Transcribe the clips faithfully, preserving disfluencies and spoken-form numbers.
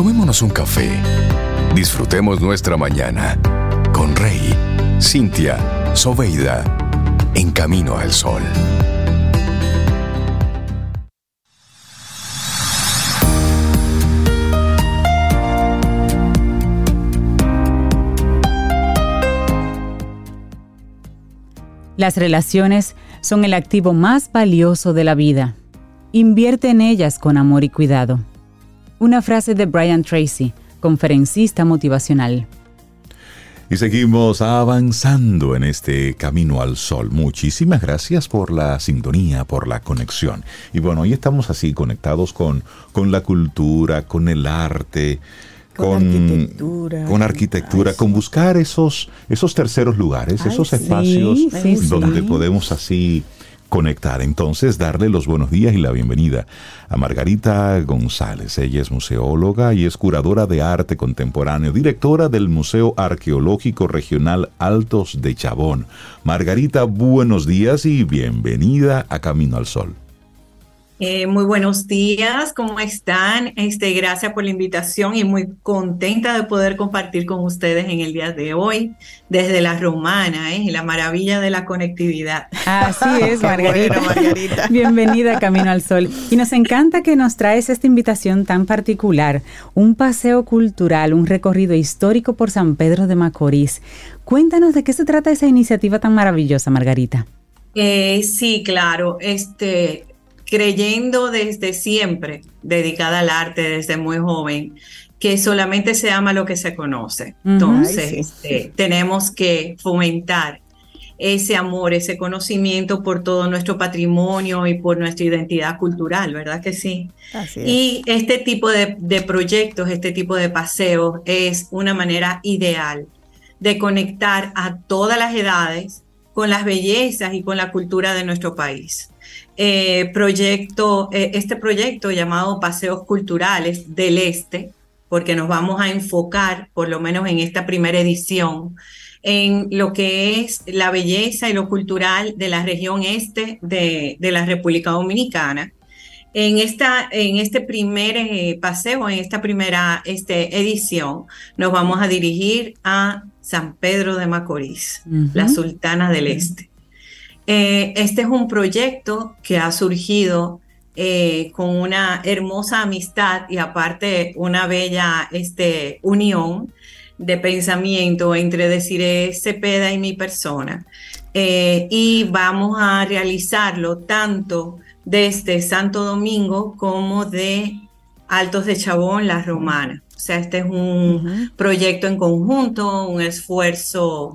Tomémonos un café. Disfrutemos nuestra mañana con Rey, Cintia, Soveida, en Camino al Sol. Las relaciones son el activo más valioso de la vida. Invierte en ellas con amor y cuidado. Una frase de Brian Tracy, conferencista motivacional. Y seguimos avanzando en este Camino al Sol. Muchísimas gracias por la sintonía, por la conexión. Y bueno, hoy estamos así conectados con, con la cultura, con el arte, con, con arquitectura, con, arquitectura, Ay, con sí. buscar esos, esos terceros lugares, Ay, esos sí, espacios sí, donde sí. podemos así conectar. Entonces, darle los buenos días y la bienvenida a Margarita González. Ella es museóloga y es curadora de arte contemporáneo, directora del Museo Arqueológico Regional Altos de Chabón. Margarita, buenos días y bienvenida a Camino al Sol. Eh, muy buenos días, ¿cómo están? Este, gracias por la invitación y muy contenta de poder compartir con ustedes en el día de hoy desde La Romana, ¿eh? La maravilla de la conectividad. Así es, Margarita. Bueno, Margarita. Bienvenida a Camino al Sol. Y nos encanta que nos traes esta invitación tan particular, un paseo cultural, un recorrido histórico por San Pedro de Macorís. Cuéntanos de qué se trata esa iniciativa tan maravillosa, Margarita. Eh, sí, claro, este... creyendo desde siempre, dedicada al arte desde muy joven, que solamente se ama lo que se conoce. Uh-huh. Entonces, Ay, sí. este, tenemos que fomentar ese amor, ese conocimiento por todo nuestro patrimonio y por nuestra identidad cultural, ¿verdad que sí? Así es. Y este tipo de, de proyectos, este tipo de paseos es una manera ideal de conectar a todas las edades con las bellezas y con la cultura de nuestro país. Eh, proyecto, eh, este proyecto llamado Paseos Culturales del Este, porque nos vamos a enfocar, por lo menos en esta primera edición, en lo que es la belleza y lo cultural de la región este de, de la República Dominicana. En, esta, en este primer eh, paseo, en esta primera este, edición, nos vamos a dirigir a San Pedro de Macorís, uh-huh. la Sultana del Este. Eh, este es un proyecto que ha surgido eh, con una hermosa amistad y aparte una bella este, unión de pensamiento entre Desiree Cepeda y mi persona. Eh, y vamos a realizarlo tanto desde Santo Domingo como de Altos de Chabón, La Romana. O sea, este es un uh-huh. proyecto en conjunto, un esfuerzo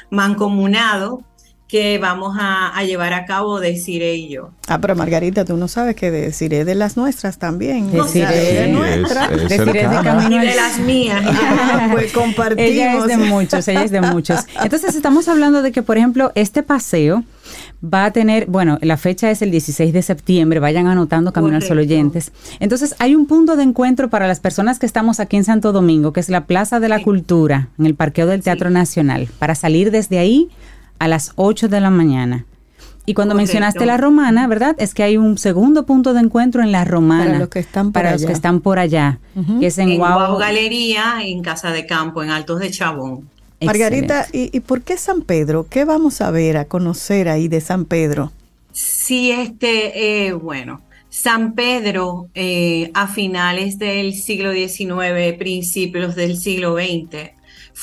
mancomunado que vamos a, a llevar a cabo Desiree y yo. Ah, pero Margarita, tú no sabes que Desiree de las nuestras también. Desiree sí, de nuestras. Desiree de Camino y de las mías. Ah, pues compartimos. Ella es de muchos, ella es de muchos. Entonces estamos hablando de que, por ejemplo, este paseo va a tener, bueno, la fecha es el dieciséis de septiembre, vayan anotando Camino al Sol oyentes. Entonces hay un punto de encuentro para las personas que estamos aquí en Santo Domingo, que es la Plaza de la sí. Cultura, en el parqueo del Teatro sí. Nacional, para salir desde ahí a las ocho de la mañana. Y cuando Correcto. mencionaste La Romana, ¿verdad? Es que hay un segundo punto de encuentro en La Romana. Para los que están por para allá. los que están por allá. Uh-huh. Que es en, en Guau Guau Galería, en Casa de Campo, en Altos de Chabón. Margarita, ¿y, ¿y por qué San Pedro? ¿Qué vamos a ver, a conocer ahí de San Pedro? Sí, este, eh, bueno, San Pedro eh, a finales del siglo diecinueve, principios del siglo veinte,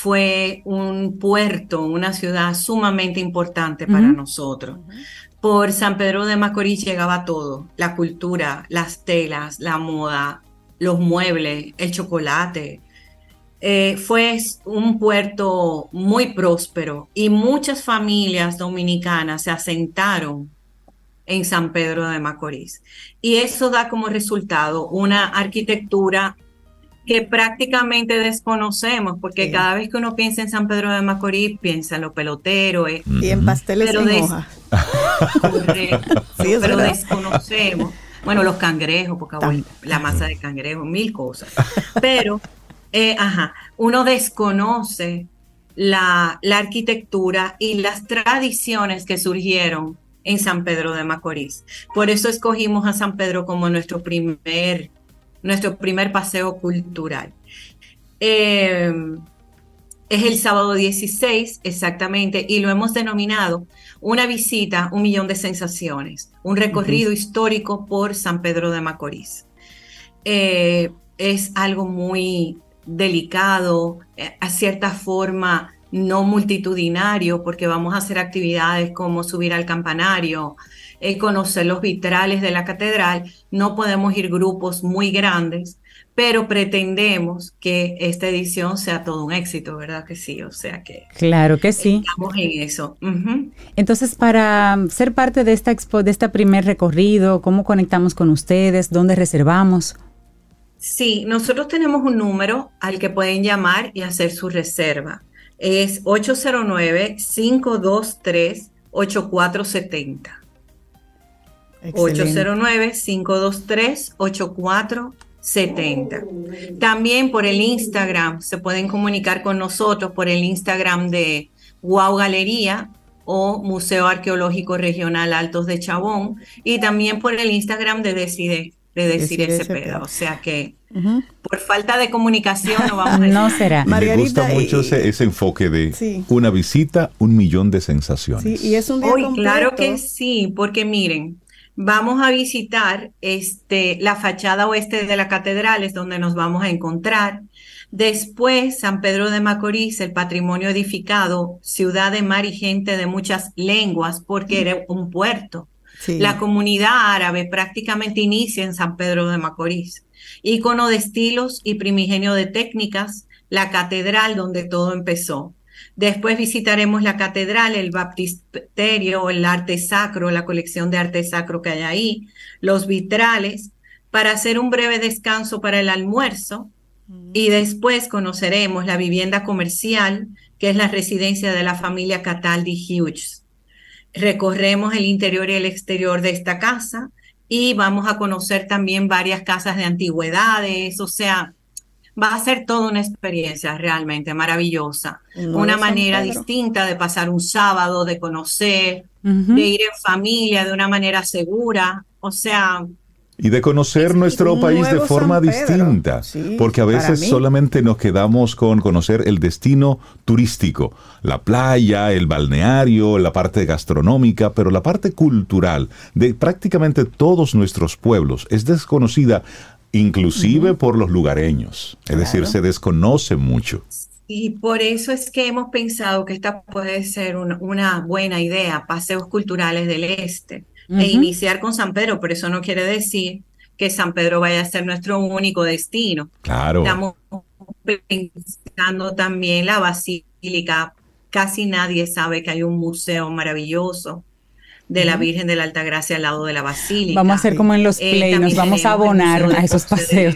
fue un puerto, una ciudad sumamente importante uh-huh. para nosotros. Uh-huh. Por San Pedro de Macorís llegaba todo, la cultura, las telas, la moda, los muebles, el chocolate. Eh, fue un puerto muy próspero y muchas familias dominicanas se asentaron en San Pedro de Macorís. Y eso da como resultado una arquitectura que prácticamente desconocemos, porque sí. cada vez que uno piensa en San Pedro de Macorís, piensa en los peloteros. Eh, y en pasteles pero en des- hoja. Correcto, sí, es pero verdad. desconocemos. Bueno, los cangrejos, porque bueno, la masa de cangrejo, mil cosas. Pero, eh, ajá, uno desconoce la, la arquitectura y las tradiciones que surgieron en San Pedro de Macorís. Por eso escogimos a San Pedro como nuestro primer nuestro primer paseo cultural. Eh, es el sábado dieciséis exactamente, y lo hemos denominado una visita, un millón de sensaciones, un recorrido uh-huh. histórico por San Pedro de Macorís. Eh, es algo muy delicado, eh, a cierta forma no multitudinario, porque vamos a hacer actividades como subir al campanario, eh, conocer los vitrales de la catedral. No podemos ir grupos muy grandes, pero pretendemos que esta edición sea todo un éxito, ¿verdad que sí? O sea que... Claro que sí. Estamos en eso. Uh-huh. Entonces, para ser parte de esta expo, de este primer recorrido, ¿cómo conectamos con ustedes? ¿Dónde reservamos? Sí, nosotros tenemos un número al que pueden llamar y hacer su reserva. Es ocho cero nueve, cinco dos tres, ocho cuatro siete cero. ocho cero nueve, cinco dos tres, ocho cuatro setenta. También por el Instagram se pueden comunicar con nosotros por el Instagram de Wow Galería o Museo Arqueológico Regional Altos de Chabón, y también por el Instagram de Desiree, de Desiree Cepeda. O sea que uh-huh. por falta de comunicación no vamos a decir. No será. Me gusta mucho ese, ese enfoque de sí. una visita, un millón de sensaciones. Sí, y es un día Hoy, completo. Claro que sí, porque miren, vamos a visitar este, la fachada oeste de la catedral, es donde nos vamos a encontrar. Después, San Pedro de Macorís, el patrimonio edificado, ciudad de mar y gente de muchas lenguas, porque era un puerto. Sí. La comunidad árabe prácticamente inicia en San Pedro de Macorís. Ícono de estilos y primigenio de técnicas, la catedral donde todo empezó. Después visitaremos la catedral, el baptisterio, el arte sacro, la colección de arte sacro que hay ahí, los vitrales, para hacer un breve descanso para el almuerzo. Mm. Y después conoceremos la vivienda comercial, que es la residencia de la familia Cataldi Hughes. Recorremos el interior y el exterior de esta casa y vamos a conocer también varias casas de antigüedades. O sea, va a ser toda una experiencia realmente maravillosa. No, una manera distinta de pasar un sábado, de conocer, uh-huh. de ir en familia de una manera segura. O sea... Y de conocer nuestro país de forma distinta, sí, porque a veces solamente nos quedamos con conocer el destino turístico, la playa, el balneario, la parte gastronómica, pero la parte cultural de prácticamente todos nuestros pueblos es desconocida, inclusive uh-huh. por los lugareños, es claro. decir, se desconoce mucho. Y por eso es que hemos pensado que esta puede ser una, una buena idea, paseos culturales del este. Uh-huh. E iniciar con San Pedro, pero eso no quiere decir que San Pedro vaya a ser nuestro único destino. Claro. Estamos pensando también la basílica. Casi nadie sabe que hay un museo maravilloso de la Virgen de la Altagracia al lado de la basílica. Vamos a hacer como en los play, eh, nos vamos a abonar a esos paseos.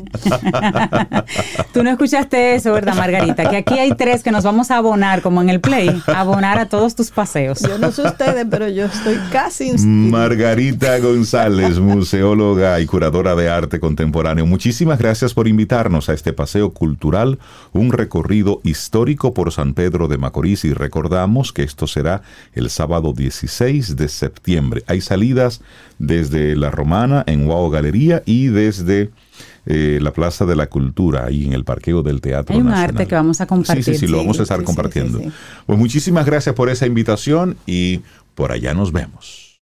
Tú no escuchaste eso, ¿verdad, Margarita? Que aquí hay tres que nos vamos a abonar, como en el play, abonar a todos tus paseos. Yo no sé ustedes, pero yo estoy casi... Margarita González, museóloga y curadora de arte contemporáneo. Muchísimas gracias por invitarnos a este paseo cultural, un recorrido histórico por San Pedro de Macorís, y recordamos que esto será el sábado dieciséis de septiembre. Hay salidas desde La Romana en Wow Galería y desde eh, la Plaza de la Cultura, ahí en el parqueo del Teatro Hay un Nacional. arte que vamos a compartir. Sí, sí, sí, lo vamos a estar sí, compartiendo. Sí, sí, sí. Pues muchísimas gracias por esa invitación y por allá nos vemos.